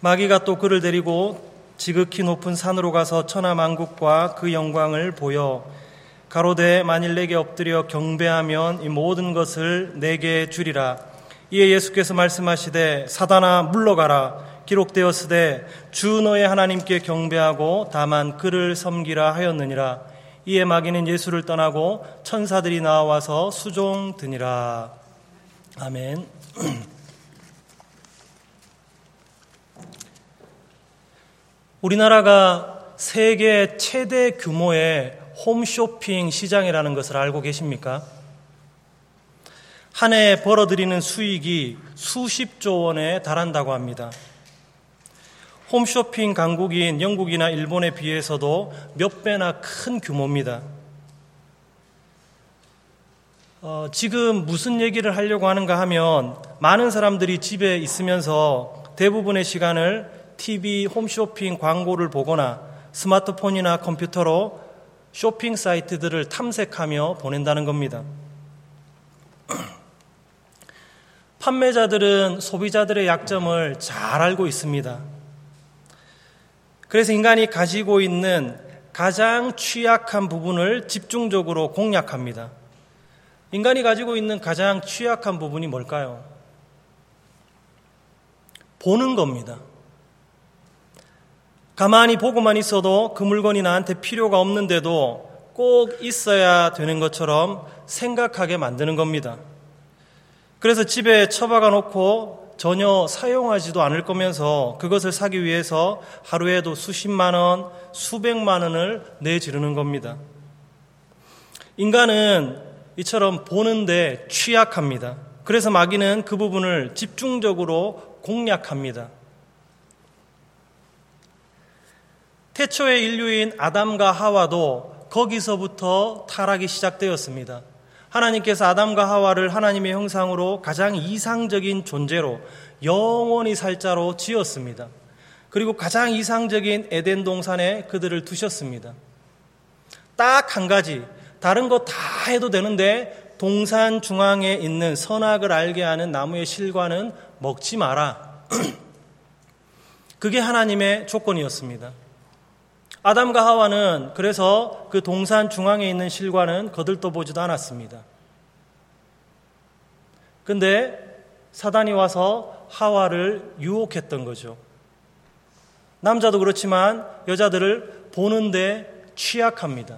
마귀가 또 그를 데리고 지극히 높은 산으로 가서 천하만국과 그 영광을 보여 가로되 만일 내게 엎드려 경배하면 이 모든 것을 내게 주리라. 이에 예수께서 말씀하시되 사단아 물러가라. 기록되었으되 주 너의 하나님께 경배하고 다만 그를 섬기라 하였느니라. 이에 마귀는 예수를 떠나고 천사들이 나와서 수종드니라. 아멘. 우리나라가 세계 최대 규모의 홈쇼핑 시장이라는 것을 알고 계십니까? 한 해에 벌어들이는 수익이 수십조 원에 달한다고 합니다. 홈쇼핑 강국인 영국이나 일본에 비해서도 몇 배나 큰 규모입니다. 지금 무슨 얘기를 하려고 하는가 하면 많은 사람들이 집에 있으면서 대부분의 시간을 TV 홈쇼핑 광고를 보거나 스마트폰이나 컴퓨터로 쇼핑 사이트들을 탐색하며 보낸다는 겁니다. 판매자들은 소비자들의 약점을 잘 알고 있습니다. 그래서 인간이 가지고 있는 가장 취약한 부분을 집중적으로 공략합니다. 인간이 가지고 있는 가장 취약한 부분이 뭘까요? 보는 겁니다. 가만히 보고만 있어도 그 물건이 나한테 필요가 없는데도 꼭 있어야 되는 것처럼 생각하게 만드는 겁니다. 그래서 집에 처박아 놓고 전혀 사용하지도 않을 거면서 그것을 사기 위해서 하루에도 수십만 원, 수백만 원을 내지르는 겁니다. 인간은 이처럼 보는데 취약합니다. 그래서 마귀는 그 부분을 집중적으로 공략합니다. 태초의 인류인 아담과 하와도 거기서부터 타락이 시작되었습니다. 하나님께서 아담과 하와를 하나님의 형상으로 가장 이상적인 존재로 영원히 살 자로 지었습니다. 그리고 가장 이상적인 에덴 동산에 그들을 두셨습니다. 딱 한 가지, 다른 거 다 해도 되는데 동산 중앙에 있는 선악을 알게 하는 나무의 실과는 먹지 마라. 그게 하나님의 조건이었습니다. 아담과 하와는 그래서 그 동산 중앙에 있는 실과는 거들떠보지도 않았습니다. 근데 사단이 와서 하와를 유혹했던 거죠. 남자도 그렇지만 여자들을 보는데 취약합니다.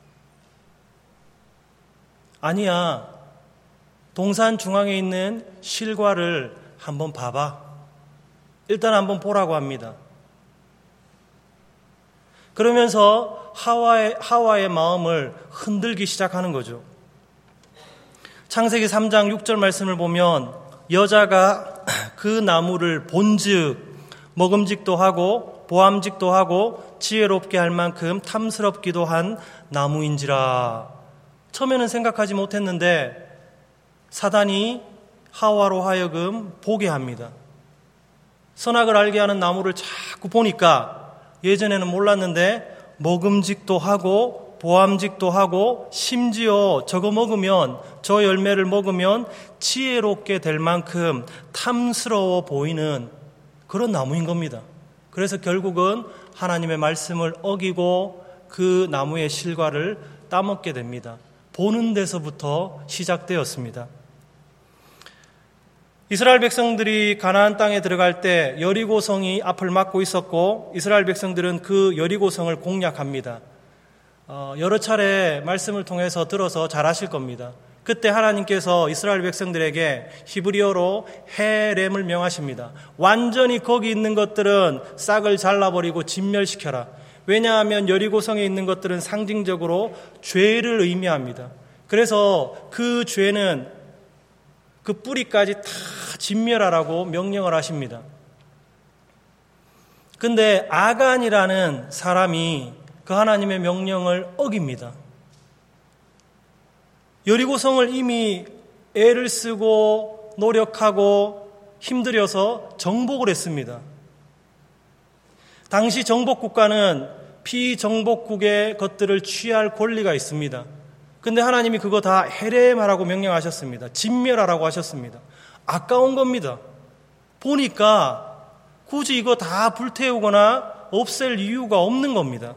아니야, 동산 중앙에 있는 실과를 한번 봐봐. 일단 한번 보라고 합니다. 그러면서 하와의 마음을 흔들기 시작하는 거죠. 창세기 3장 6절 말씀을 보면 여자가 그 나무를 본즉 먹음직도 하고 보암직도 하고 지혜롭게 할 만큼 탐스럽기도 한 나무인지라. 처음에는 생각하지 못했는데 사단이 하와로 하여금 보게 합니다. 선악을 알게 하는 나무를 자꾸 보니까 예전에는 몰랐는데 먹음직도 하고 보암직도 하고 심지어 저거 먹으면, 저 열매를 먹으면 지혜롭게 될 만큼 탐스러워 보이는 그런 나무인 겁니다. 그래서 결국은 하나님의 말씀을 어기고 그 나무의 실과를 따먹게 됩니다. 보는 데서부터 시작되었습니다. 이스라엘 백성들이 가나안 땅에 들어갈 때 여리고성이 앞을 막고 있었고 이스라엘 백성들은 그 여리고성을 공략합니다. 여러 차례 말씀을 통해서 들어서 잘 아실 겁니다. 그때 하나님께서 이스라엘 백성들에게 히브리어로 헤렘을 명하십니다. 완전히 거기 있는 것들은 싹을 잘라버리고 진멸시켜라. 왜냐하면 여리고성에 있는 것들은 상징적으로 죄를 의미합니다. 그래서 그 죄는 그 뿌리까지 다 진멸하라고 명령을 하십니다. 근데 아간이라는 사람이 그 하나님의 명령을 어깁니다. 여리고성을 이미 애를 쓰고 노력하고 힘들여서 정복을 했습니다. 당시 정복국가는 피정복국의 것들을 취할 권리가 있습니다. 근데 하나님이 그거 다 헤렘하라고 명령하셨습니다. 진멸하라고 하셨습니다. 아까운 겁니다. 보니까 굳이 이거 다 불태우거나 없앨 이유가 없는 겁니다.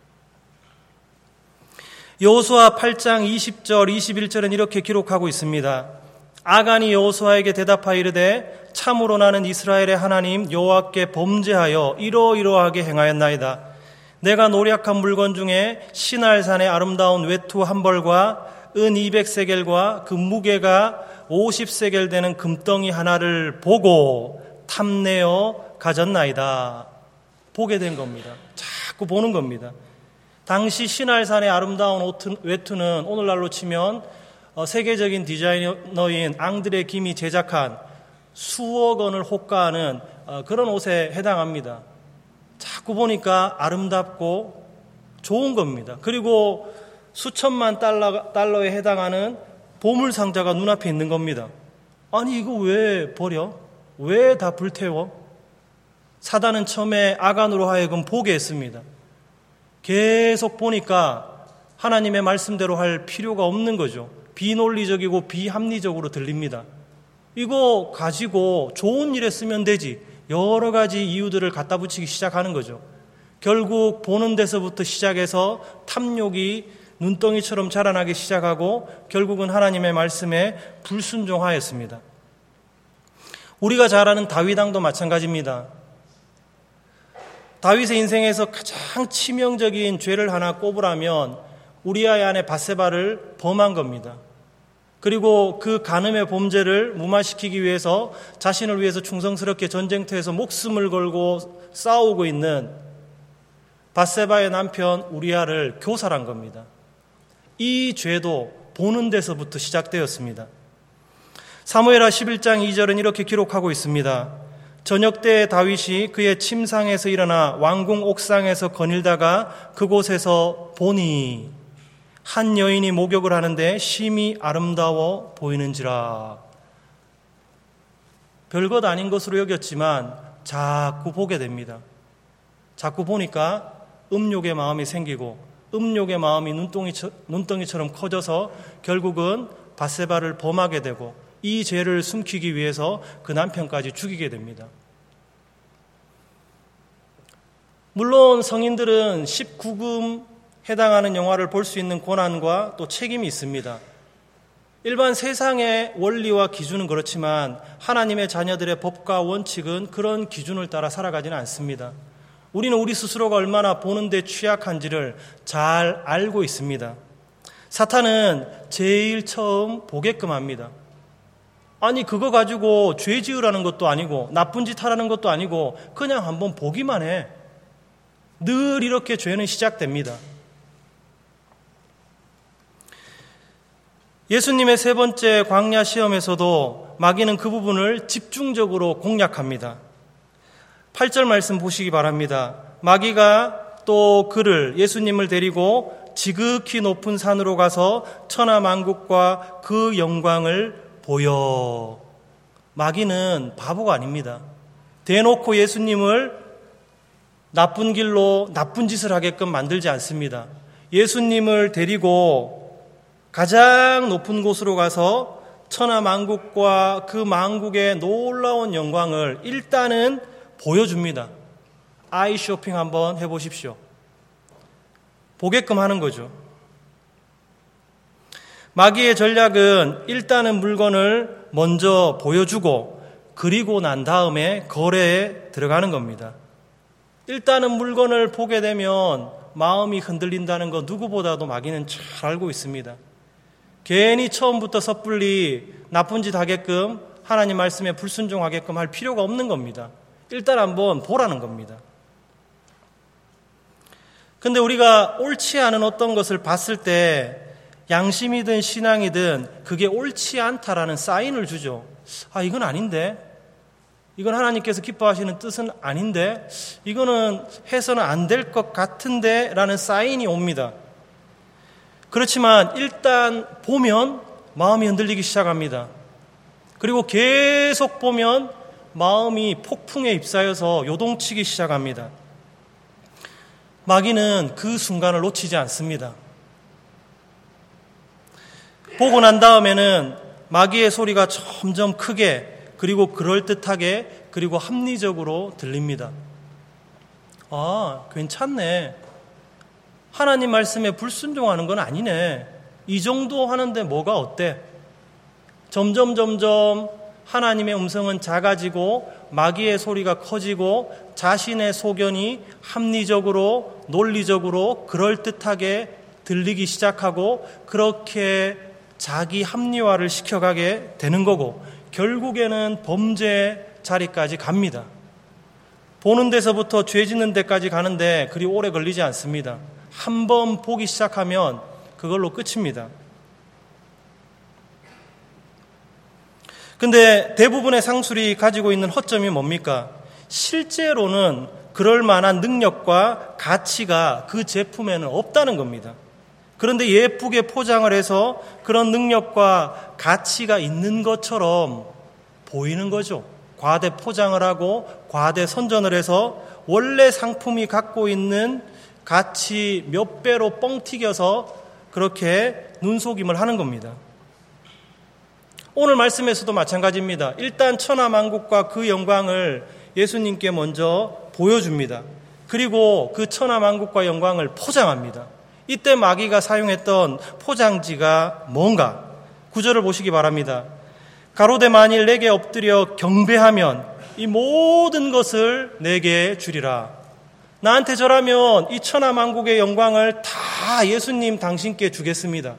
여호수아 8장 20절 21절은 이렇게 기록하고 있습니다. 아간이 여호수아에게 대답하여 이르되 참으로 나는 이스라엘의 하나님 여호와께 범죄하여 이러이러하게 행하였나이다. 내가 노략한 물건 중에 시날산의 아름다운 외투 한 벌과 은 200세겔과 그 무게가 50세겔 되는 금덩이 하나를 보고 탐내어 가졌나이다. 보게 된 겁니다. 자꾸 보는 겁니다. 당시 시날산의 아름다운 외투는 오늘날로 치면 세계적인 디자이너인 앙드레 김이 제작한 수억 원을 호가하는 그런 옷에 해당합니다. 자꾸 보니까 아름답고 좋은 겁니다. 그리고 수천만 달러에 해당하는 보물상자가 눈앞에 있는 겁니다. 아니 이거 왜 버려? 왜 다 불태워? 사단은 처음에 아간으로 하여금 보게 했습니다. 계속 보니까 하나님의 말씀대로 할 필요가 없는 거죠. 비논리적이고 비합리적으로 들립니다. 이거 가지고 좋은 일에 쓰면 되지. 여러 가지 이유들을 갖다 붙이기 시작하는 거죠. 결국 보는 데서부터 시작해서 탐욕이 눈덩이처럼 자라나기 시작하고 결국은 하나님의 말씀에 불순종하였습니다. 우리가 잘 아는 다윗 왕도 마찬가지입니다. 다윗의 인생에서 가장 치명적인 죄를 하나 꼽으라면 우리아의 아내 밧세바를 범한 겁니다. 그리고 그 간음의 범죄를 무마시키기 위해서 자신을 위해서 충성스럽게 전쟁터에서 목숨을 걸고 싸우고 있는 밧세바의 남편 우리아를 교살한 겁니다. 이 죄도 보는 데서부터 시작되었습니다. 사무엘하 11장 2절은 이렇게 기록하고 있습니다. 저녁 때 다윗이 그의 침상에서 일어나 왕궁 옥상에서 거닐다가 그곳에서 보니 한 여인이 목욕을 하는데 심히 아름다워 보이는지라. 별것 아닌 것으로 여겼지만 자꾸 보게 됩니다. 자꾸 보니까 음욕의 마음이 생기고 음욕의 마음이 눈덩이처럼 커져서 결국은 밧세바를 범하게 되고 이 죄를 숨기기 위해서 그 남편까지 죽이게 됩니다. 물론 성인들은 19금 해당하는 영화를 볼 수 있는 권한과 또 책임이 있습니다. 일반 세상의 원리와 기준은 그렇지만 하나님의 자녀들의 법과 원칙은 그런 기준을 따라 살아가지는 않습니다. 우리는 우리 스스로가 얼마나 보는 데 취약한지를 잘 알고 있습니다. 사탄은 제일 처음 보게끔 합니다. 아니 그거 가지고 죄 지으라는 것도 아니고 나쁜 짓 하라는 것도 아니고 그냥 한번 보기만 해. 늘 이렇게 죄는 시작됩니다. 예수님의 세 번째 광야 시험에서도 마귀는 그 부분을 집중적으로 공략합니다. 8절 말씀 보시기 바랍니다. 마귀가 또 그를 예수님을 데리고 지극히 높은 산으로 가서 천하만국과 그 영광을 보여. 마귀는 바보가 아닙니다. 대놓고 예수님을 나쁜 길로 나쁜 짓을 하게끔 만들지 않습니다. 예수님을 데리고 가장 높은 곳으로 가서 천하만국과 그 만국의 놀라운 영광을 일단은 보여줍니다. 아이 쇼핑 한번 해보십시오. 보게끔 하는 거죠. 마귀의 전략은 일단은 물건을 먼저 보여주고 그리고 난 다음에 거래에 들어가는 겁니다. 일단은 물건을 보게 되면 마음이 흔들린다는 거 누구보다도 마귀는 잘 알고 있습니다. 괜히 처음부터 섣불리 나쁜 짓 하게끔 하나님 말씀에 불순종하게끔 할 필요가 없는 겁니다. 일단 한번 보라는 겁니다. 근데 우리가 옳지 않은 어떤 것을 봤을 때 양심이든 신앙이든 그게 옳지 않다라는 사인을 주죠. 아, 이건 아닌데? 이건 하나님께서 기뻐하시는 뜻은 아닌데? 이거는 해서는 안 될 것 같은데? 라는 사인이 옵니다. 그렇지만 일단 보면 마음이 흔들리기 시작합니다. 그리고 계속 보면 마음이 폭풍에 휩싸여서 요동치기 시작합니다. 마귀는 그 순간을 놓치지 않습니다. 보고 난 다음에는 마귀의 소리가 점점 크게 그리고 그럴듯하게 그리고 합리적으로 들립니다. 아, 괜찮네. 하나님 말씀에 불순종하는 건 아니네. 이 정도 하는데 뭐가 어때? 점점 하나님의 음성은 작아지고 마귀의 소리가 커지고 자신의 소견이 합리적으로 논리적으로 그럴듯하게 들리기 시작하고 그렇게 자기 합리화를 시켜가게 되는 거고 결국에는 범죄 자리까지 갑니다. 보는 데서부터 죄 짓는 데까지 가는데 그리 오래 걸리지 않습니다. 한 번 보기 시작하면 그걸로 끝입니다. 근데 대부분의 상술이 가지고 있는 허점이 뭡니까? 실제로는 그럴 만한 능력과 가치가 그 제품에는 없다는 겁니다. 그런데 예쁘게 포장을 해서 그런 능력과 가치가 있는 것처럼 보이는 거죠. 과대 포장을 하고 과대 선전을 해서 원래 상품이 갖고 있는 가치 몇 배로 뻥 튀겨서 그렇게 눈속임을 하는 겁니다. 오늘 말씀에서도 마찬가지입니다. 일단 천하만국과 그 영광을 예수님께 먼저 보여줍니다. 그리고 그 천하만국과 영광을 포장합니다. 이때 마귀가 사용했던 포장지가 뭔가? 9절을 보시기 바랍니다. 가로되 만일 내게 엎드려 경배하면 이 모든 것을 내게 주리라. 나한테 절하면 이 천하만국의 영광을 다 예수님 당신께 주겠습니다.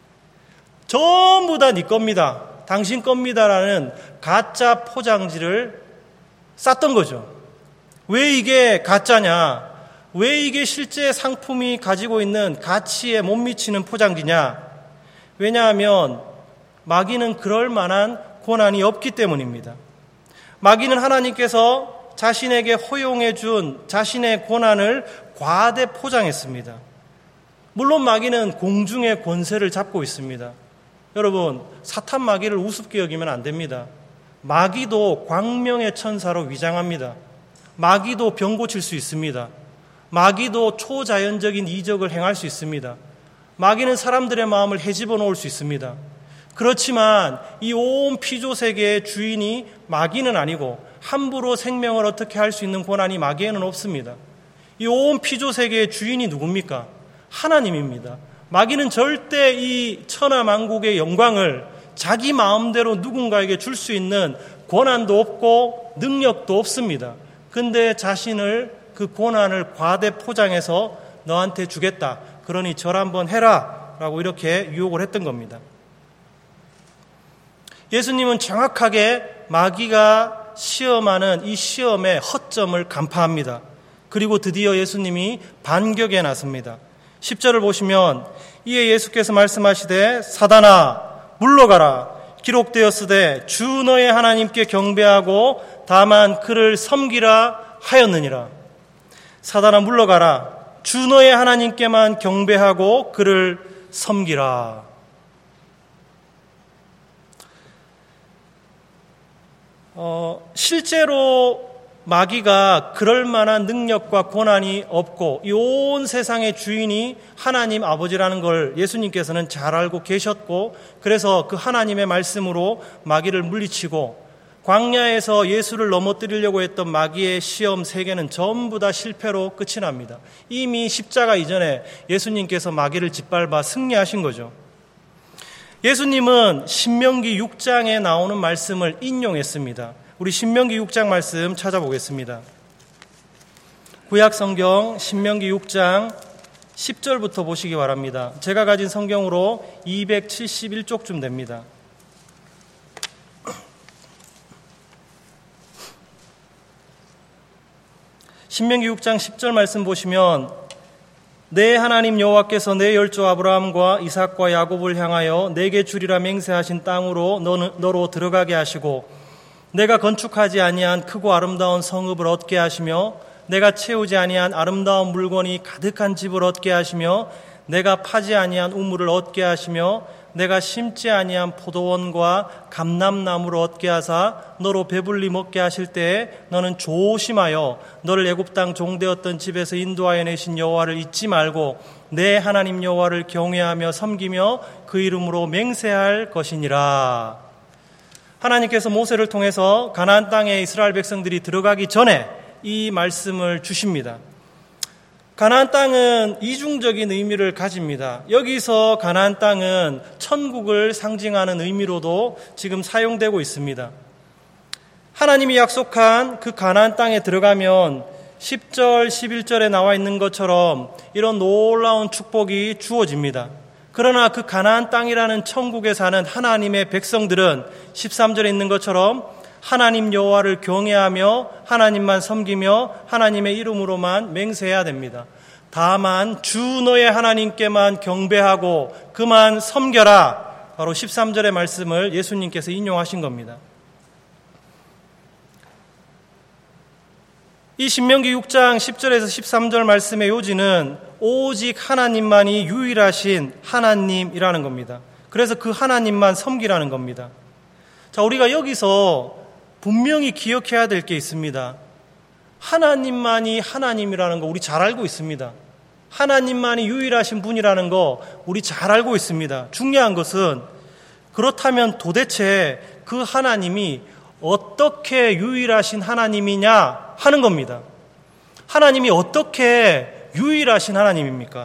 전부 다 네 겁니다. 당신 겁니다라는 가짜 포장지를 쌌던 거죠. 왜 이게 가짜냐? 왜 이게 실제 상품이 가지고 있는 가치에 못 미치는 포장지냐? 왜냐하면 마귀는 그럴 만한 권한이 없기 때문입니다. 마귀는 하나님께서 자신에게 허용해 준 자신의 권한을 과대 포장했습니다. 물론 마귀는 공중의 권세를 잡고 있습니다. 여러분, 사탄 마귀를 우습게 여기면 안 됩니다. 마귀도 광명의 천사로 위장합니다. 마귀도 병 고칠 수 있습니다. 마귀도 초자연적인 이적을 행할 수 있습니다. 마귀는 사람들의 마음을 헤집어 놓을 수 있습니다. 그렇지만 이 온 피조세계의 주인이 마귀는 아니고 함부로 생명을 어떻게 할 수 있는 권한이 마귀에는 없습니다. 이 온 피조세계의 주인이 누굽니까? 하나님입니다. 마귀는 절대 이 천하만국의 영광을 자기 마음대로 누군가에게 줄 수 있는 권한도 없고 능력도 없습니다. 근데 자신을 그 권한을 과대 포장해서 너한테 주겠다. 그러니 절 한번 해라. 라고 이렇게 유혹을 했던 겁니다. 예수님은 정확하게 마귀가 시험하는 이 시험의 허점을 간파합니다. 그리고 드디어 예수님이 반격에 나섭니다. 10절을 보시면 이에 예수께서 말씀하시되 사단아 물러가라 기록되었으되 주 너의 하나님께 경배하고 다만 그를 섬기라 하였느니라. 사단아 물러가라 주 너의 하나님께만 경배하고 그를 섬기라. 실제로 마귀가 그럴 만한 능력과 권한이 없고 이 온 세상의 주인이 하나님 아버지라는 걸 예수님께서는 잘 알고 계셨고 그래서 그 하나님의 말씀으로 마귀를 물리치고 광야에서 예수를 넘어뜨리려고 했던 마귀의 시험 3개는 전부 다 실패로 끝이 납니다. 이미 십자가 이전에 예수님께서 마귀를 짓밟아 승리하신 거죠. 예수님은 신명기 6장에 나오는 말씀을 인용했습니다. 우리 신명기 6장 말씀 찾아보겠습니다. 구약성경 신명기 6장 10절부터 보시기 바랍니다. 제가 가진 성경으로 271쪽쯤 됩니다. 신명기 6장 10절 말씀 보시면 내 하나님 여호와께서 내 열조 아브라함과 이삭과 야곱을 향하여 내게 주리라 맹세하신 땅으로 너로 들어가게 하시고 내가 건축하지 아니한 크고 아름다운 성읍을 얻게 하시며 내가 채우지 아니한 아름다운 물건이 가득한 집을 얻게 하시며 내가 파지 아니한 우물을 얻게 하시며 내가 심지 아니한 포도원과 감람나무를 얻게 하사 너로 배불리 먹게 하실 때에 너는 조심하여 너를 애굽 땅 종되었던 집에서 인도하여 내신 여호와를 잊지 말고 내 하나님 여호와를 경외하며 섬기며 그 이름으로 맹세할 것이니라. 하나님께서 모세를 통해서 가나안 땅에 이스라엘 백성들이 들어가기 전에 이 말씀을 주십니다. 가나안 땅은 이중적인 의미를 가집니다. 여기서 가나안 땅은 천국을 상징하는 의미로도 지금 사용되고 있습니다. 하나님이 약속한 그 가나안 땅에 들어가면 10절, 11절에 나와 있는 것처럼 이런 놀라운 축복이 주어집니다. 그러나 그 가나안 땅이라는 천국에 사는 하나님의 백성들은 13절에 있는 것처럼 하나님 여호와를 경외하며 하나님만 섬기며 하나님의 이름으로만 맹세해야 됩니다. 다만 주 너의 하나님께만 경배하고 그만 섬겨라. 바로 13절의 말씀을 예수님께서 인용하신 겁니다. 이 신명기 6장 10절에서 13절 말씀의 요지는 오직 하나님만이 유일하신 하나님이라는 겁니다. 그래서 그 하나님만 섬기라는 겁니다. 자, 우리가 여기서 분명히 기억해야 될 게 있습니다. 하나님만이 하나님이라는 거 우리 잘 알고 있습니다. 하나님만이 유일하신 분이라는 거 우리 잘 알고 있습니다. 중요한 것은 그렇다면 도대체 그 하나님이 어떻게 유일하신 하나님이냐 하는 겁니다. 하나님이 어떻게 유일하신 하나님입니까?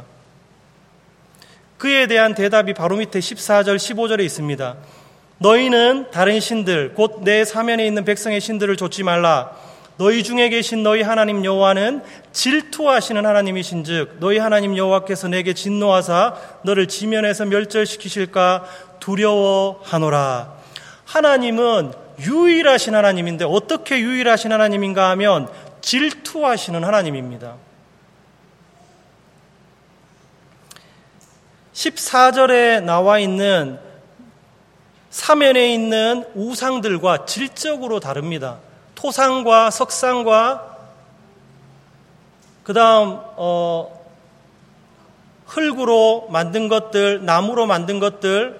그에 대한 대답이 바로 밑에 14절, 15절에 있습니다. 너희는 다른 신들, 곧 내 사면에 있는 백성의 신들을 좇지 말라. 너희 중에 계신 너희 하나님 여호와는 질투하시는 하나님이신즉 너희 하나님 여호와께서 내게 진노하사 너를 지면에서 멸절시키실까 두려워하노라. 하나님은 유일하신 하나님인데 어떻게 유일하신 하나님인가 하면 질투하시는 하나님입니다. 14절에 나와 있는 사면에 있는 우상들과 질적으로 다릅니다. 토상과 석상과 그 다음 흙으로 만든 것들, 나무로 만든 것들,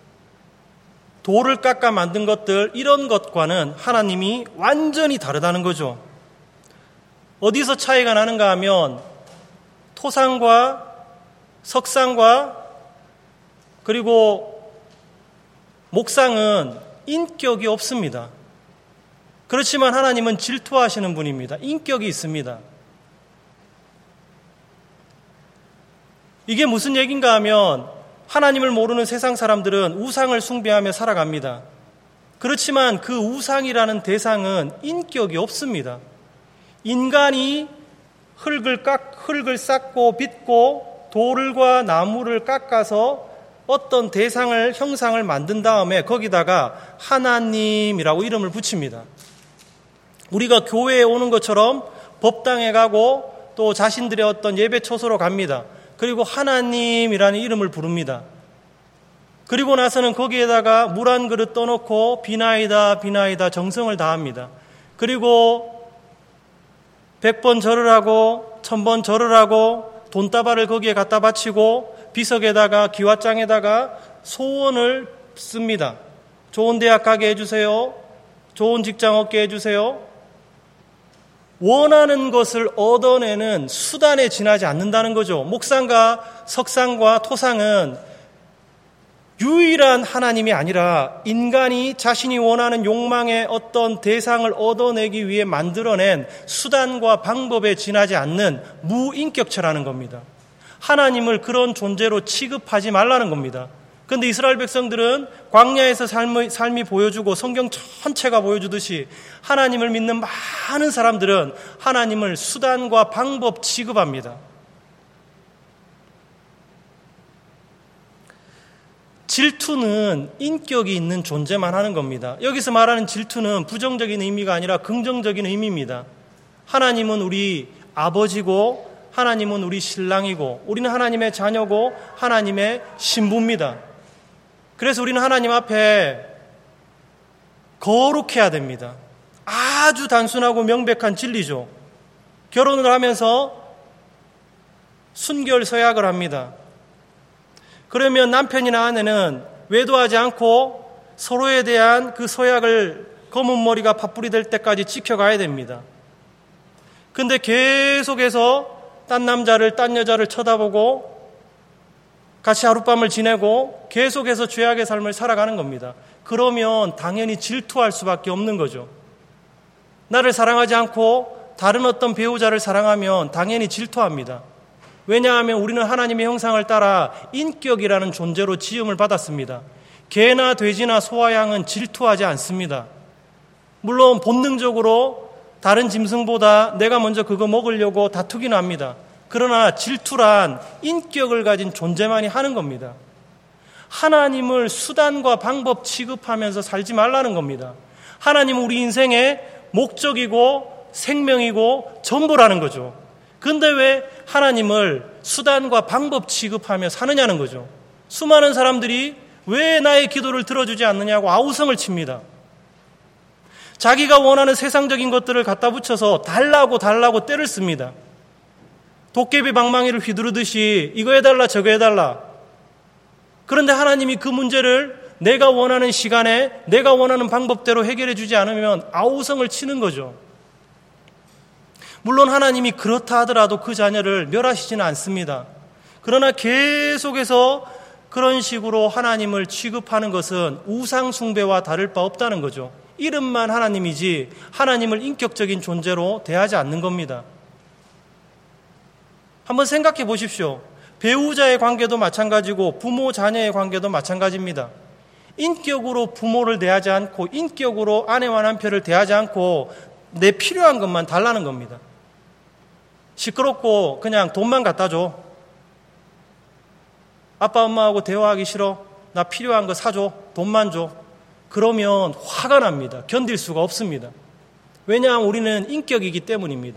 돌을 깎아 만든 것들, 이런 것과는 하나님이 완전히 다르다는 거죠. 어디서 차이가 나는가 하면 토상과 석상과 그리고 목상은 인격이 없습니다. 그렇지만 하나님은 질투하시는 분입니다. 인격이 있습니다. 이게 무슨 얘기인가 하면 하나님을 모르는 세상 사람들은 우상을 숭배하며 살아갑니다. 그렇지만 그 우상이라는 대상은 인격이 없습니다. 인간이 흙을 쌓고 빚고 돌과 나무를 깎아서 어떤 대상을, 형상을 만든 다음에 거기다가 하나님이라고 이름을 붙입니다. 우리가 교회에 오는 것처럼 법당에 가고 또 자신들의 어떤 예배 처소로 갑니다. 그리고 하나님이라는 이름을 부릅니다. 그리고 나서는 거기에다가 물 한 그릇 떠놓고 비나이다 비나이다 정성을 다합니다. 그리고 100번 절을 하고 1000번 절을 하고 돈다발을 거기에 갖다 바치고 비석에다가 기와장에다가 소원을 씁니다. 좋은 대학 가게 해주세요. 좋은 직장 얻게 해주세요. 원하는 것을 얻어내는 수단에 지나지 않는다는 거죠. 목상과 석상과 토상은 유일한 하나님이 아니라 인간이 자신이 원하는 욕망의 어떤 대상을 얻어내기 위해 만들어낸 수단과 방법에 지나지 않는 무인격체라는 겁니다. 하나님을 그런 존재로 취급하지 말라는 겁니다. 그런데 이스라엘 백성들은 광야에서 삶이 보여주고 성경 전체가 보여주듯이 하나님을 믿는 많은 사람들은 하나님을 수단과 방법 취급합니다. 질투는 인격이 있는 존재만 하는 겁니다. 여기서 말하는 질투는 부정적인 의미가 아니라 긍정적인 의미입니다. 하나님은 우리 아버지고 하나님은 우리 신랑이고 우리는 하나님의 자녀고 하나님의 신부입니다. 그래서 우리는 하나님 앞에 거룩해야 됩니다. 아주 단순하고 명백한 진리죠. 결혼을 하면서 순결 서약을 합니다. 그러면 남편이나 아내는 외도하지 않고 서로에 대한 그 서약을 검은 머리가 팥불이 될 때까지 지켜가야 됩니다. 근데 계속해서 딴 남자를, 딴 여자를 쳐다보고 같이 하룻밤을 지내고 계속해서 죄악의 삶을 살아가는 겁니다. 그러면 당연히 질투할 수밖에 없는 거죠. 나를 사랑하지 않고 다른 어떤 배우자를 사랑하면 당연히 질투합니다. 왜냐하면 우리는 하나님의 형상을 따라 인격이라는 존재로 지음을 받았습니다. 개나 돼지나 소와 양은 질투하지 않습니다. 물론 본능적으로 다른 짐승보다 내가 먼저 그거 먹으려고 다투기는 합니다. 그러나 질투란 인격을 가진 존재만이 하는 겁니다. 하나님을 수단과 방법 취급하면서 살지 말라는 겁니다. 하나님은 우리 인생의 목적이고 생명이고 전부라는 거죠. 근데 왜 하나님을 수단과 방법 취급하며 사느냐는 거죠. 수많은 사람들이 왜 나의 기도를 들어주지 않느냐고 아우성을 칩니다. 자기가 원하는 세상적인 것들을 갖다 붙여서 달라고 때를 씁니다. 도깨비 방망이를 휘두르듯이 이거 해달라 저거 해달라. 그런데 하나님이 그 문제를 내가 원하는 시간에 내가 원하는 방법대로 해결해 주지 않으면 아우성을 치는 거죠. 물론 하나님이 그렇다 하더라도 그 자녀를 멸하시지는 않습니다. 그러나 계속해서 그런 식으로 하나님을 취급하는 것은 우상 숭배와 다를 바 없다는 거죠. 이름만 하나님이지 하나님을 인격적인 존재로 대하지 않는 겁니다. 한번 생각해 보십시오. 배우자의 관계도 마찬가지고 부모 자녀의 관계도 마찬가지입니다. 인격으로 부모를 대하지 않고 인격으로 아내와 남편을 대하지 않고 내 필요한 것만 달라는 겁니다. 시끄럽고 그냥 돈만 갖다 줘. 아빠 엄마하고 대화하기 싫어. 나 필요한 거 사줘. 돈만 줘. 그러면 화가 납니다. 견딜 수가 없습니다. 왜냐하면 우리는 인격이기 때문입니다.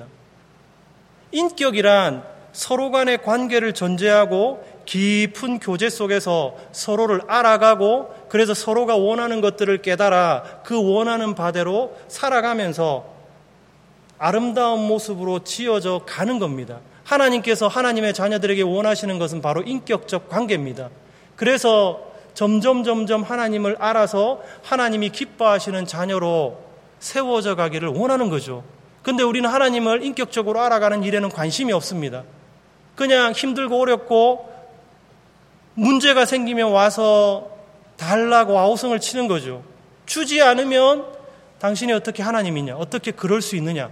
인격이란 서로 간의 관계를 전제하고 깊은 교제 속에서 서로를 알아가고 그래서 서로가 원하는 것들을 깨달아 그 원하는 바대로 살아가면서 아름다운 모습으로 지어져 가는 겁니다. 하나님께서 하나님의 자녀들에게 원하시는 것은 바로 인격적 관계입니다. 그래서 점점 하나님을 알아서 하나님이 기뻐하시는 자녀로 세워져 가기를 원하는 거죠. 근데 우리는 하나님을 인격적으로 알아가는 일에는 관심이 없습니다. 그냥 힘들고 어렵고 문제가 생기면 와서 달라고 아우성을 치는 거죠. 주지 않으면 당신이 어떻게 하나님이냐? 어떻게 그럴 수 있느냐?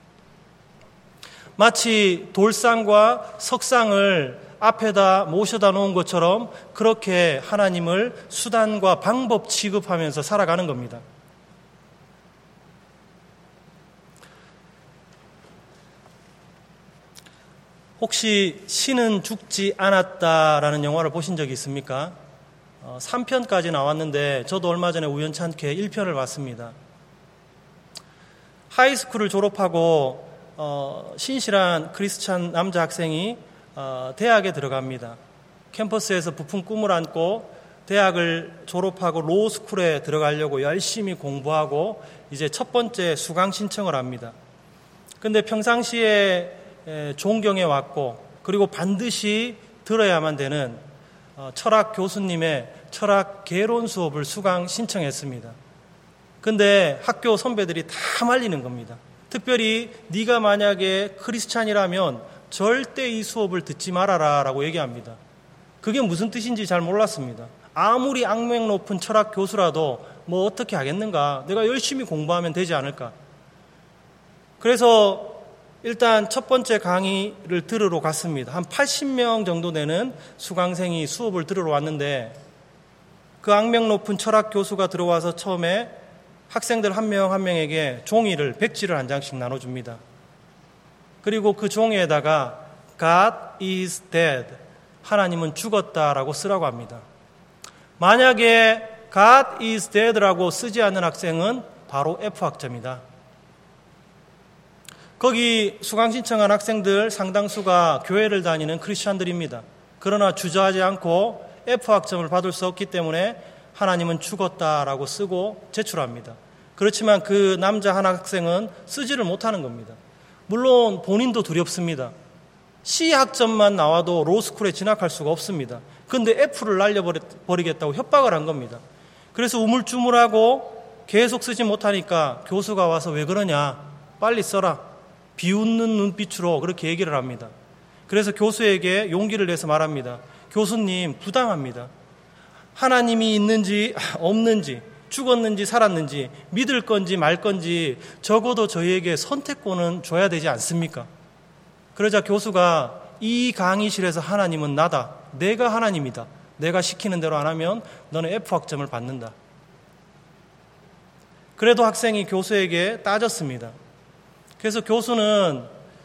마치 돌상과 석상을 앞에다 모셔다 놓은 것처럼 그렇게 하나님을 수단과 방법 취급하면서 살아가는 겁니다. 혹시 신은 죽지 않았다라는 영화를 보신 적이 있습니까? 3편까지 나왔는데 저도 얼마 전에 우연찮게 1편을 봤습니다. 하이스쿨을 졸업하고 신실한 크리스찬 남자 학생이 대학에 들어갑니다. 캠퍼스에서 부푼 꿈을 안고 대학을 졸업하고 로스쿨에 들어가려고 열심히 공부하고 이제 첫 번째 수강 신청을 합니다. 근데 평상시에 존경해 왔고 그리고 반드시 들어야만 되는 철학 교수님의 철학 개론 수업을 수강 신청했습니다. 근데 학교 선배들이 다 말리는 겁니다. 특별히 네가 만약에 크리스찬이라면 절대 이 수업을 듣지 말아라 라고 얘기합니다. 그게 무슨 뜻인지 잘 몰랐습니다. 아무리 악명 높은 철학 교수라도 뭐 어떻게 하겠는가? 내가 열심히 공부하면 되지 않을까? 그래서 일단 첫 번째 강의를 들으러 갔습니다. 한 80명 정도 되는 수강생이 수업을 들으러 왔는데 그 악명 높은 철학 교수가 들어와서 처음에 학생들 한 명 한 명에게 종이를 백지를 한 장씩 나눠줍니다. 그리고 그 종이에다가 God is dead, 하나님은 죽었다라고 쓰라고 합니다. 만약에 God is dead라고 쓰지 않는 학생은 바로 F학점이다. 거기 수강 신청한 학생들 상당수가 교회를 다니는 크리스찬들입니다. 그러나 주저하지 않고 F학점을 받을 수 없기 때문에 하나님은 죽었다라고 쓰고 제출합니다. 그렇지만 그 남자 한 학생은 쓰지를 못하는 겁니다. 물론 본인도 두렵습니다. C학점만 나와도 로스쿨에 진학할 수가 없습니다. 그런데 F를 날려버리겠다고 협박을 한 겁니다. 그래서 우물쭈물하고 계속 쓰지 못하니까 교수가 와서 왜 그러냐, 빨리 써라, 비웃는 눈빛으로 그렇게 얘기를 합니다. 그래서 교수에게 용기를 내서 말합니다. 교수님, 부당합니다. 하나님이 있는지 없는지 죽었는지 살았는지, 믿을 건지 말 건지 적어도 저희에게 선택권은 줘야 되지 않습니까? 그러자 교수가 이 강의실에서 하나님은 나다. 내가 하나님이다. 내가 시키는 대로 안 하면 너는 F학점을 받는다. 그래도 학생이 교수에게 따졌습니다. 그래서 교수는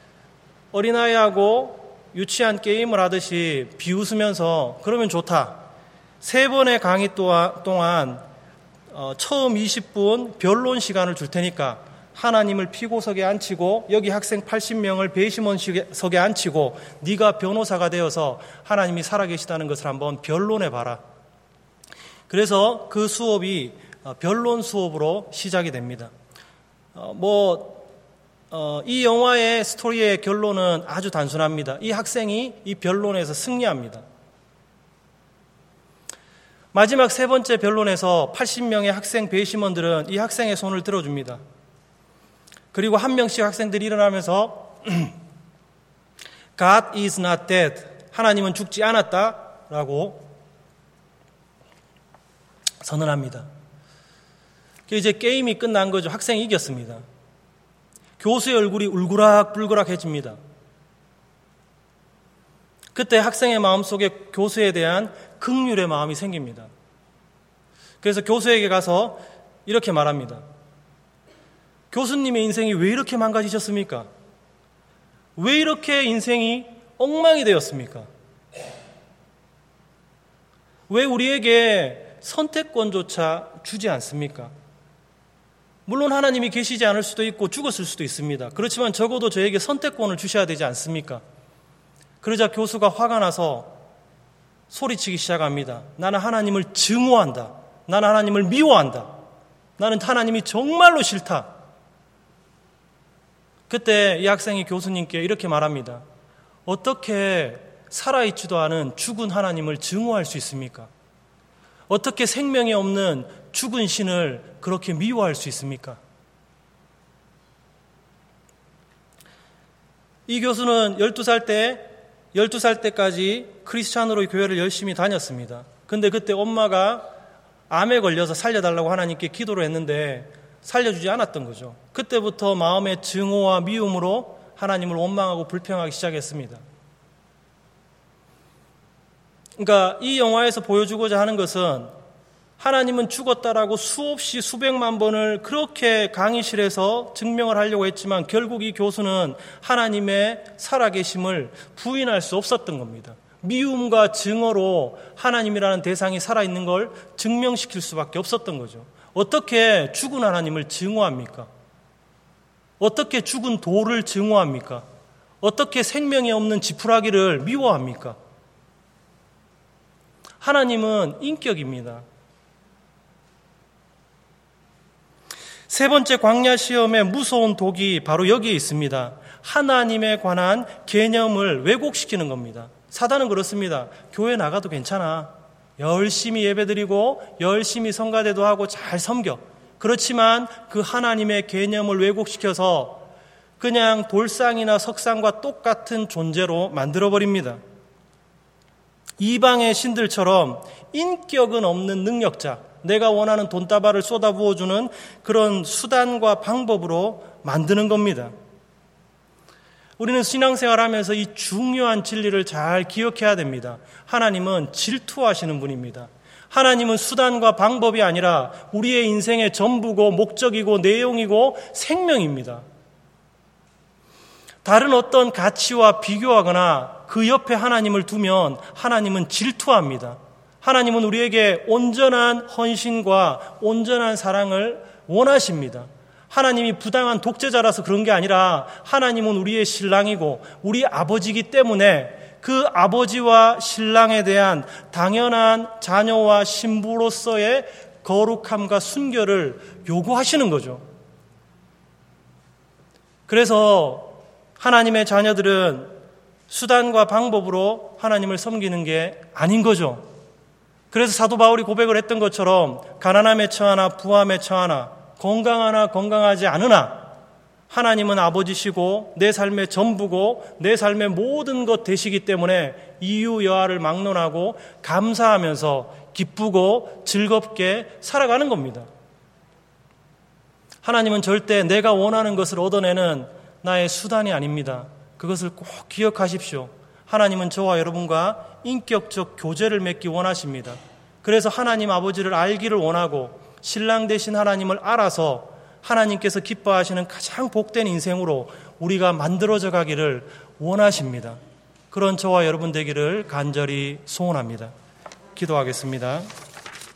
어린아이하고 유치한 게임을 하듯이 비웃으면서 그러면 좋다. 3번의 강의 동안 처음 20분 변론 시간을 줄 테니까 하나님을 피고석에 앉히고 여기 학생 80명을 배심원석에 앉히고 네가 변호사가 되어서 하나님이 살아계시다는 것을 한번 변론해봐라. 그래서 그 수업이 변론 수업으로 시작이 됩니다. 이 영화의 스토리의 결론은 아주 단순합니다. 이 학생이 이 변론에서 승리합니다. 마지막 3번째 변론에서 80명의 학생 배심원들은 이 학생의 손을 들어줍니다. 그리고 한 명씩 학생들이 일어나면서 God is not dead. 하나님은 죽지 않았다라고 선언합니다. 이제 게임이 끝난 거죠. 학생이 이겼습니다. 교수의 얼굴이 울그락불그락해집니다. 그때 학생의 마음속에 교수에 대한 긍휼의 마음이 생깁니다. 그래서 교수에게 가서 이렇게 말합니다. 교수님의 인생이 왜 이렇게 망가지셨습니까? 왜 이렇게 인생이 엉망이 되었습니까? 왜 우리에게 선택권조차 주지 않습니까? 물론 하나님이 계시지 않을 수도 있고 죽었을 수도 있습니다. 그렇지만 적어도 저에게 선택권을 주셔야 되지 않습니까? 그러자 교수가 화가 나서 소리치기 시작합니다. 나는 하나님을 증오한다. 나는 하나님을 미워한다. 나는 하나님이 정말로 싫다. 그때 이 학생이 교수님께 이렇게 말합니다. 어떻게 살아있지도 않은 죽은 하나님을 증오할 수 있습니까? 어떻게 생명이 없는 죽은 신을 그렇게 미워할 수 있습니까? 이 교수는 12살 때까지 크리스찬으로 교회를 열심히 다녔습니다. 근데 그때 엄마가 암에 걸려서 살려달라고 하나님께 기도를 했는데 살려주지 않았던 거죠. 그때부터 마음의 증오와 미움으로 하나님을 원망하고 불평하기 시작했습니다. 그러니까 이 영화에서 보여주고자 하는 것은 하나님은 죽었다라고 수없이 수백만 번을 그렇게 강의실에서 증명을 하려고 했지만 결국 이 교수는 하나님의 살아계심을 부인할 수 없었던 겁니다. 미움과 증오로 하나님이라는 대상이 살아있는 걸 증명시킬 수밖에 없었던 거죠. 어떻게 죽은 하나님을 증오합니까? 어떻게 죽은 돌을 증오합니까? 어떻게 생명이 없는 지푸라기를 미워합니까? 하나님은 인격입니다. 3번째 광야 시험의 무서운 독이 바로 여기에 있습니다. 하나님에 관한 개념을 왜곡시키는 겁니다. 사단은 그렇습니다. 교회 나가도 괜찮아. 열심히 예배드리고 열심히 성가대도 하고 잘 섬겨. 그렇지만 그 하나님의 개념을 왜곡시켜서 그냥 돌상이나 석상과 똑같은 존재로 만들어버립니다. 이방의 신들처럼 인격은 없는 능력자, 내가 원하는 돈다발을 쏟아부어주는 그런 수단과 방법으로 만드는 겁니다. 우리는 신앙생활하면서 이 중요한 진리를 잘 기억해야 됩니다. 하나님은 질투하시는 분입니다. 하나님은 수단과 방법이 아니라 우리의 인생의 전부고 목적이고 내용이고 생명입니다. 다른 어떤 가치와 비교하거나 그 옆에 하나님을 두면 하나님은 질투합니다. 하나님은 우리에게 온전한 헌신과 온전한 사랑을 원하십니다. 하나님이 부당한 독재자라서 그런 게 아니라 하나님은 우리의 신랑이고 우리 아버지이기 때문에 그 아버지와 신랑에 대한 당연한 자녀와 신부로서의 거룩함과 순결을 요구하시는 거죠. 그래서 하나님의 자녀들은 수단과 방법으로 하나님을 섬기는 게 아닌 거죠. 그래서 사도 바울이 고백을 했던 것처럼 가난함에 처하나 부함에 처하나 건강하나 건강하지 않으나 하나님은 아버지시고 내 삶의 전부고 내 삶의 모든 것 되시기 때문에 이유 여하를 막론하고 감사하면서 기쁘고 즐겁게 살아가는 겁니다. 하나님은 절대 내가 원하는 것을 얻어내는 나의 수단이 아닙니다. 그것을 꼭 기억하십시오. 하나님은 저와 여러분과 인격적 교제를 맺기 원하십니다. 그래서 하나님 아버지를 알기를 원하고 신랑 되신 하나님을 알아서 하나님께서 기뻐하시는 가장 복된 인생으로 우리가 만들어져 가기를 원하십니다. 그런 저와 여러분 되기를 간절히 소원합니다. 기도하겠습니다.